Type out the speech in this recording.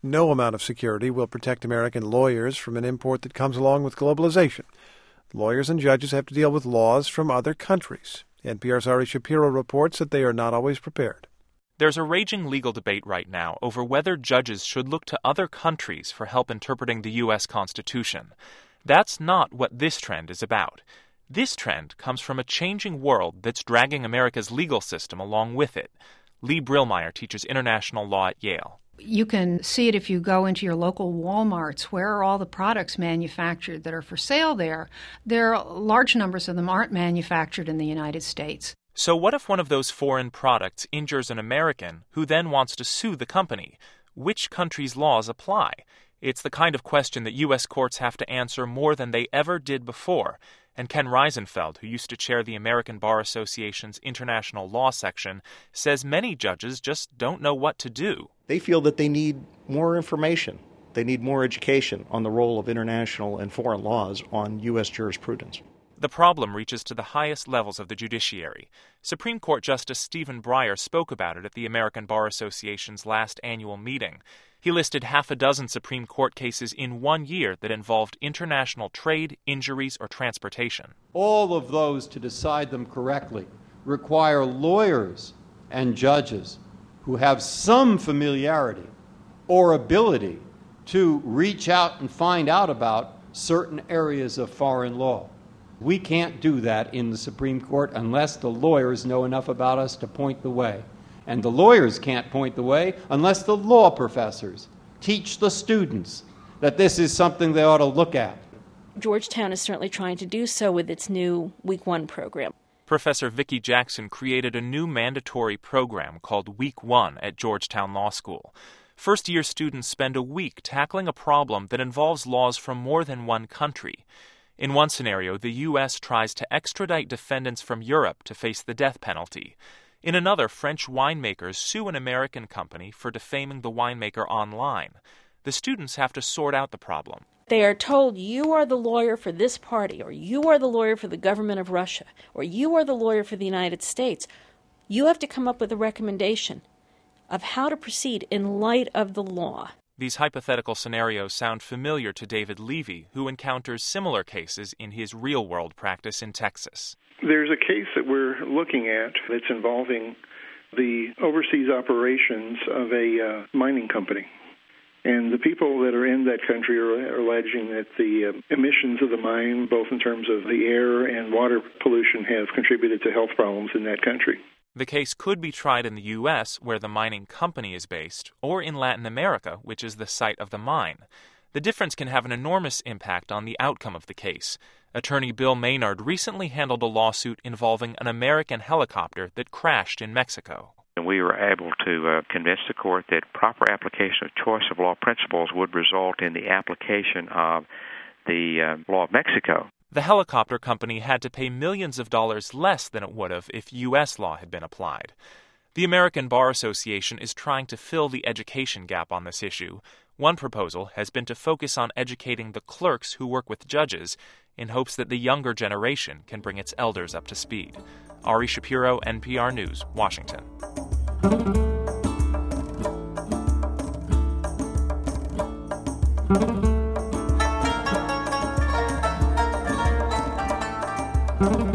No amount of security will protect American lawyers from an import that comes along with globalization. Lawyers and judges have to deal with laws from other countries. NPR's Ari Shapiro reports that they are not always prepared. There's a raging legal debate right now over whether judges should look to other countries for help interpreting the U.S. Constitution. That's not what this trend is about. This trend comes from a changing world that's dragging America's legal system along with it. Lee Brillmeyer teaches international law at Yale. You can see it if you go into your local Walmarts. Where are all the products manufactured that are for sale there? Large numbers of them aren't manufactured in the United States. So what if one of those foreign products injures an American who then wants to sue the company? Which country's laws apply? It's the kind of question that U.S. courts have to answer more than they ever did before. And Ken Reisenfeld, who used to chair the American Bar Association's International Law section, says many judges just don't know what to do. They feel that they need more information. They need more education on the role of international and foreign laws on U.S. jurisprudence. The problem reaches to the highest levels of the judiciary. Supreme Court Justice Stephen Breyer spoke about it at the American Bar Association's last annual meeting. He listed half a dozen Supreme Court cases in 1 year that involved international trade, injuries, or transportation. All of those, to decide them correctly, require lawyers and judges who have some familiarity or ability to reach out and find out about certain areas of foreign law. We can't do that in the Supreme Court unless the lawyers know enough about us to point the way. And the lawyers can't point the way unless the law professors teach the students that this is something they ought to look at. Georgetown is certainly trying to do so with its new Week 1 program. Professor Vicki Jackson created a new mandatory program called Week 1 at Georgetown Law School. First-year students spend a week tackling a problem that involves laws from more than one country. In one scenario, the U.S. tries to extradite defendants from Europe to face the death penalty. In another, French winemakers sue an American company for defaming the winemaker online. The students have to sort out the problem. They are told, you are the lawyer for this party, or you are the lawyer for the government of Russia, or you are the lawyer for the United States. You have to come up with a recommendation of how to proceed in light of the law. These hypothetical scenarios sound familiar to David Levy, who encounters similar cases in his real-world practice in Texas. There's a case that we're looking at that's involving the overseas operations of a mining company. And the people that are in that country are alleging that the emissions of the mine, both in terms of the air and water pollution, have contributed to health problems in that country. The case could be tried in the U.S., where the mining company is based, or in Latin America, which is the site of the mine. The difference can have an enormous impact on the outcome of the case. Attorney Bill Maynard recently handled a lawsuit involving an American helicopter that crashed in Mexico. And we were able to convince the court that proper application of choice of law principles would result in the application of the law of Mexico. The helicopter company had to pay millions of dollars less than it would have if U.S. law had been applied. The American Bar Association is trying to fill the education gap on this issue. One proposal has been to focus on educating the clerks who work with judges in hopes that the younger generation can bring its elders up to speed. Ari Shapiro, NPR News, Washington. Thank you.